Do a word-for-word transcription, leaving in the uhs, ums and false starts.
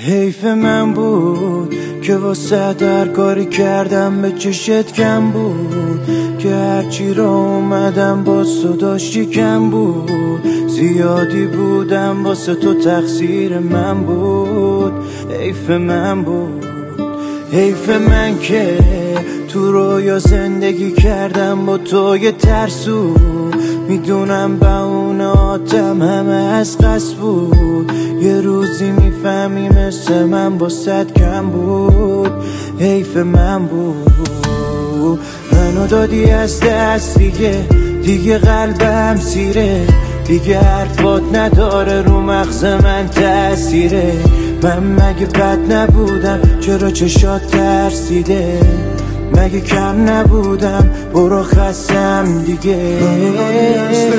حیف من بود که واسه هر کاری کردم به چشت کم بود، که هرچی را اومدم با تو داشتی کم بود. زیادی بودم واسه تو تقصیر من بود. حیف من بود، حیف من که تو رویا زندگی کردم با تو یه ترسو. میدونم بهونه‌هاتم همه از قصد بود، یه روزی میفهمی مثل من با صد کم بود. حیف من بود، منو دادی از دست دیگه، دیگه قلبم سیره، دیگه حرفات نداره رو مغز من تأثیره. من مگه بد نبودم؟ چرا چشات ترسیده؟ مگه کم نبودم؟ برو خستم دیگه.